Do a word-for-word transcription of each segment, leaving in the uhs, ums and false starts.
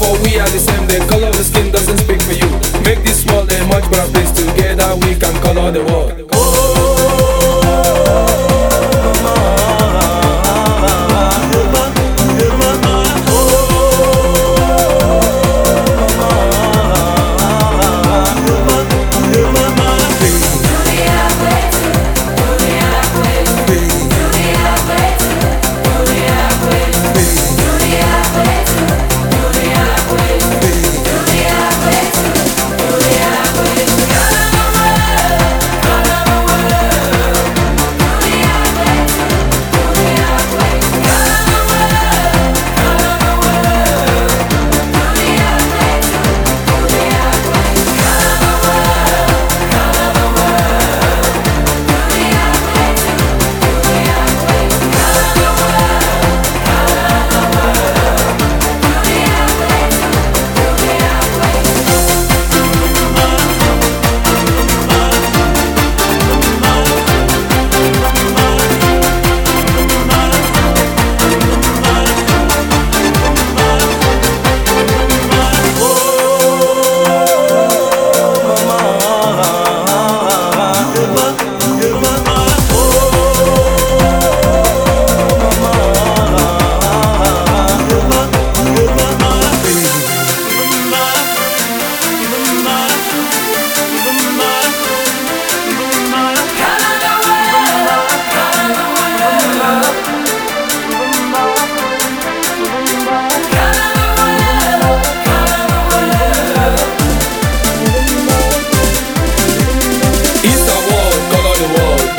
for we are the same. The color of the skin doesn't speak for you. Make this world a much better place. Together we can color the world.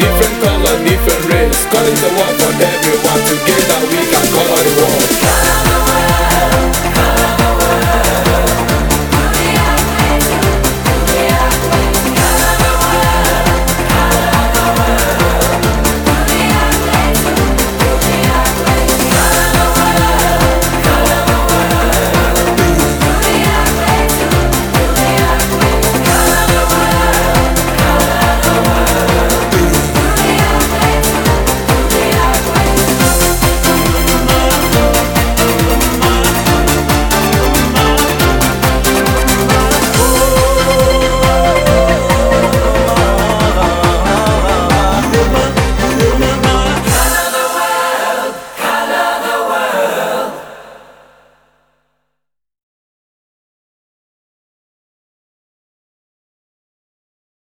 Different race, calling the world for everyone. Together we can color the world.